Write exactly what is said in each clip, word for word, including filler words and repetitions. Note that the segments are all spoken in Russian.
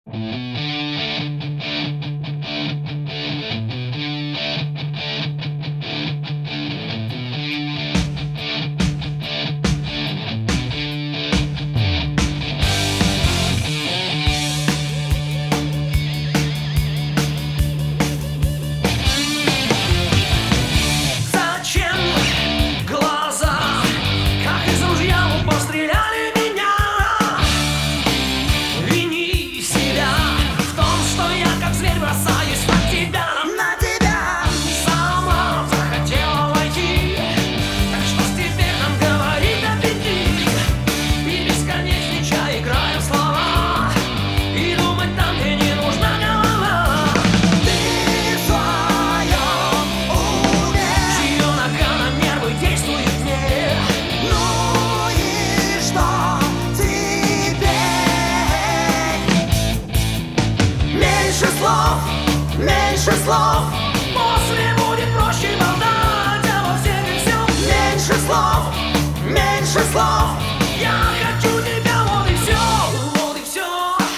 Меньше слов, после будет проще болтать обо всех и всем. Меньше слов, меньше слов, я хочу тебя, вот и все, вот и все.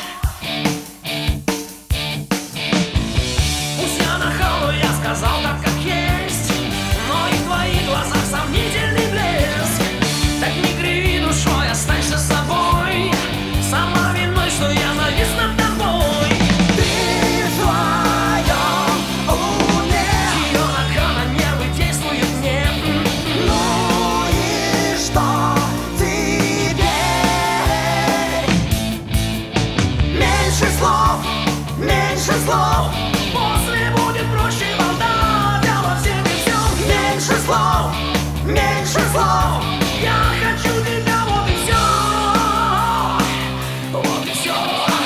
Пусть я нахал, но я сказал так, как есть, но и в твоих глазах сомнительный блеск. Так не криви душой, останься собой, сама виной, что я навис над тобой. Меньше слов, после будет проще болтать обо всем и всем. Меньше слов, меньше слов, я хочу тебя, вот и все, вот и все.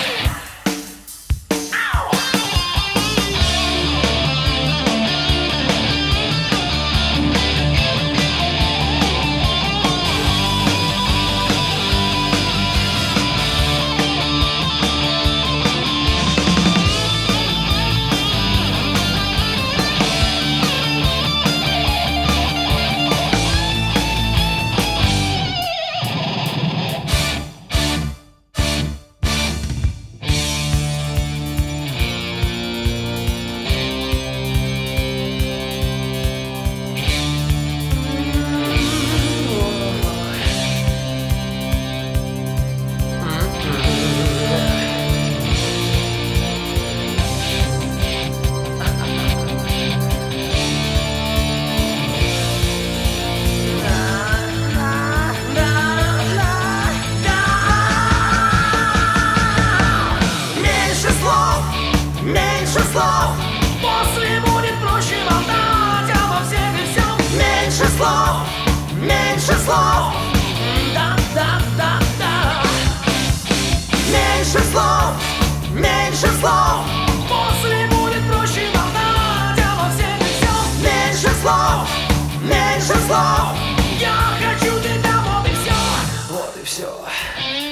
Меньше слов, после будет проще болтать обо всех и всем. Меньше слов, меньше слов, да, да, да, да. Меньше слов, меньше слов, после будет проще болтать обо всех и всем. Меньше слов, меньше слов, я хочу тебя, вот и все, вот и все.